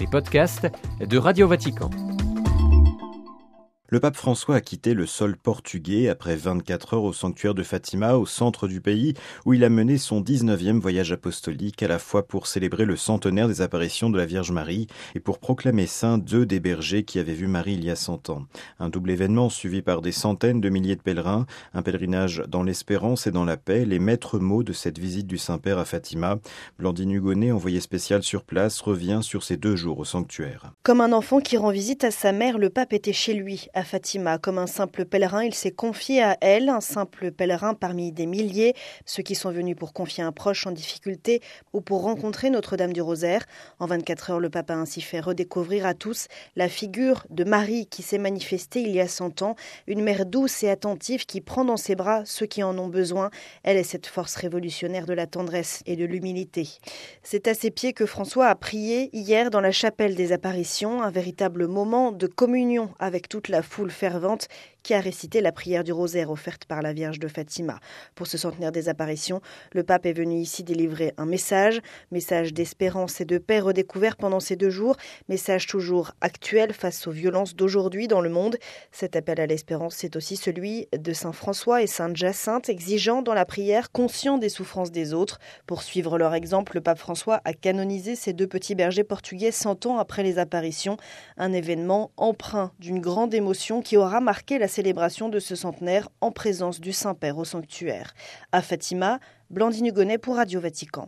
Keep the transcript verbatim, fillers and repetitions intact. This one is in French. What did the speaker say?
podcasts de Radio Vatican. Le pape François a quitté le sol portugais après vingt-quatre heures au sanctuaire de Fatima, au centre du pays, où il a mené son dix-neuvième voyage apostolique, à la fois pour célébrer le centenaire des apparitions de la Vierge Marie et pour proclamer saints deux des bergers qui avaient vu Marie il y a cent ans. Un double événement suivi par des centaines de milliers de pèlerins, un pèlerinage dans l'espérance et dans la paix, les maîtres mots de cette visite du Saint-Père à Fatima. Blandine Hugonnet, envoyée spéciale sur place, revient sur ces deux jours au sanctuaire. Comme un enfant qui rend visite à sa mère, le pape était chez lui, à Fatima. Comme un simple pèlerin, il s'est confié à elle, un simple pèlerin parmi des milliers, ceux qui sont venus pour confier un proche en difficulté ou pour rencontrer Notre-Dame du Rosaire. En vingt-quatre heures, le pape a ainsi fait redécouvrir à tous la figure de Marie qui s'est manifestée il y a cent ans, une mère douce et attentive qui prend dans ses bras ceux qui en ont besoin. Elle est cette force révolutionnaire de la tendresse et de l'humilité. C'est à ses pieds que François a prié hier dans la chapelle des apparitions, un véritable moment de communion avec toute la foule fervente qui a récité la prière du rosaire offerte par la Vierge de Fatima. Pour ce centenaire des apparitions, le pape est venu ici délivrer un message, message d'espérance et de paix redécouvert pendant ces deux jours, message toujours actuel face aux violences d'aujourd'hui dans le monde. Cet appel à l'espérance, c'est aussi celui de Saint François et Sainte Jacinthe, exigeant dans la prière, conscient des souffrances des autres. Pour suivre leur exemple, le pape François a canonisé ces deux petits bergers portugais cent ans après les apparitions, un événement empreint d'une grande émotion qui aura marqué la célébration de ce centenaire en présence du Saint-Père au sanctuaire. À Fatima, Blandine Hugonnet pour Radio Vatican.